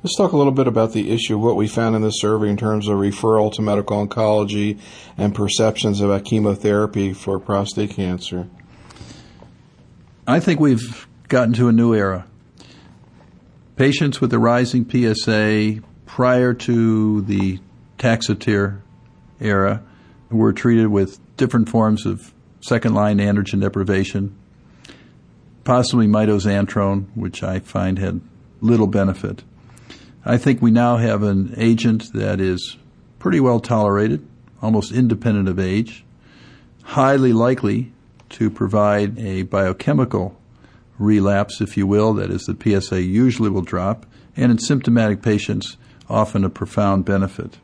Let's talk a little bit about the issue of what we found in this survey in terms of referral to medical oncology and perceptions about chemotherapy for prostate cancer. I think we've gotten to a new era. Patients with a rising PSA prior to the Taxotere era were treated with different forms of second-line androgen deprivation, possibly mitoxantrone, which I find had little benefit. I think we now have an agent that is pretty well tolerated, almost independent of age, highly likely to provide a biochemical relapse, if you will, that is, the PSA usually will drop, and in symptomatic patients, often a profound benefit.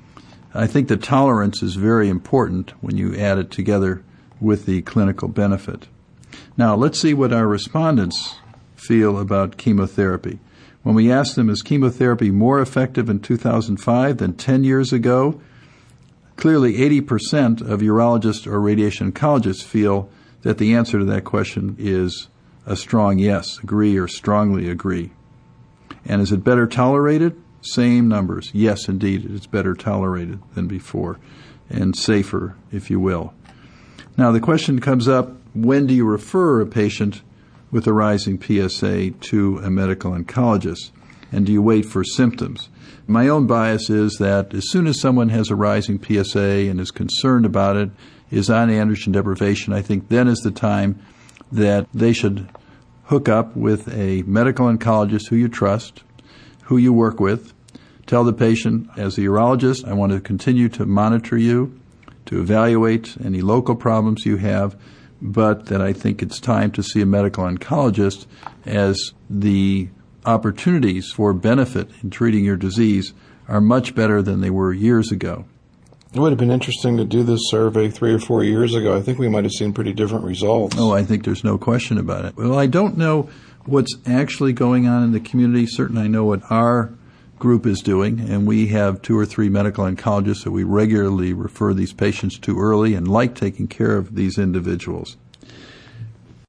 I think the tolerance is very important when you add it together with the clinical benefit. Now, let's see what our respondents feel about chemotherapy. When we asked them, is chemotherapy more effective in 2005 than 10 years ago? Clearly, 80% of urologists or radiation oncologists feel that the answer to that question is a strong yes, agree or strongly agree. And is it better tolerated? Same numbers. Yes, indeed, it's better tolerated than before and safer, if you will. Now, the question comes up, when do you refer a patient with a rising PSA to a medical oncologist? And do you wait for symptoms? My own bias is that as soon as someone has a rising PSA and is concerned about it, is on androgen deprivation, I think then is the time that they should hook up with a medical oncologist who you trust, who you work with. Tell the patient, as a urologist, I want to continue to monitor you, to evaluate any local problems you have, but that I think it's time to see a medical oncologist, as the opportunities for benefit in treating your disease are much better than they were years ago. It would have been interesting to do this survey 3 or 4 years ago. I think we might have seen pretty different results. Oh, I think there's no question about it. Well, I don't know what's actually going on in the community. Certainly I know what our group is doing, and we have 2 or 3 medical oncologists that we regularly refer these patients to early and like taking care of these individuals.